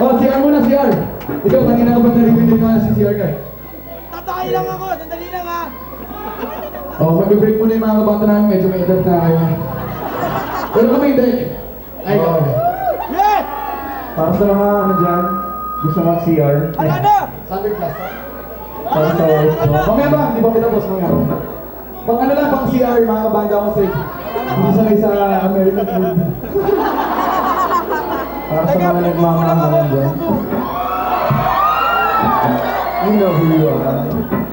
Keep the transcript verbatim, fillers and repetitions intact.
Oh, C R muna, C R. Ikaw, kanina ka ba narinig ka si C R ka? Tatay lang ako, sandali lang ha. Oh, mag-break muna yung mga kabata namin, medyo may edad na kayo. Pero kami, hindi. Ay, Oh. Yes! Para sa mga ano dyan, gusto mag C R. Ano na? Sander class. Para sa wife mo. Mamaya ba? Hindi ba kita boss mamaya? Pang ano lang, pang C R, mga kabanda ko sa hindi sanay sa American food. Para sa mga nagmamahalan dyan. You know who you are.